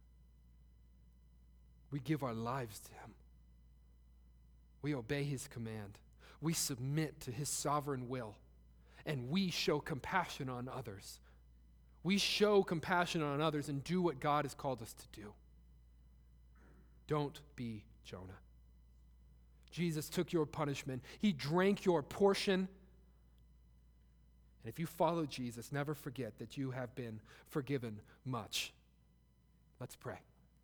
We give our lives to him. We obey his command. We submit to his sovereign will. And we show compassion on others. We show compassion on others and do what God has called us to do. Don't be Jonah. Jesus took your punishment. He drank your portion. And if you follow Jesus, never forget that you have been forgiven much. Let's pray.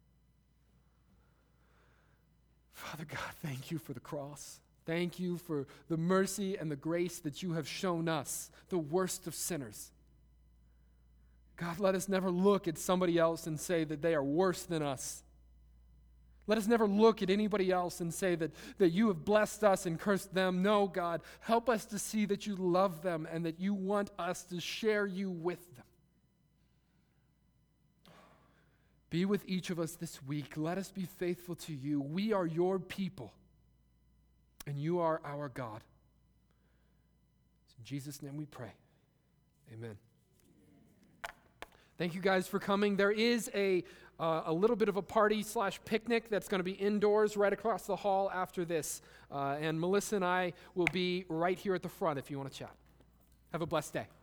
Father God, thank you for the cross. Thank you for the mercy and the grace that you have shown us, the worst of sinners. God, let us never look at somebody else and say that they are worse than us. Let us never look at anybody else and say that, that you have blessed us and cursed them. No, God, help us to see that you love them and that you want us to share you with them. Be with each of us this week. Let us be faithful to you. We are your people, and you are our God. In Jesus' name we pray. Amen. Thank you guys for coming. There is a, uh, a little bit of a party slash picnic that's going to be indoors right across the hall after this. Uh, and Melissa and I will be right here at the front if you want to chat. Have a blessed day.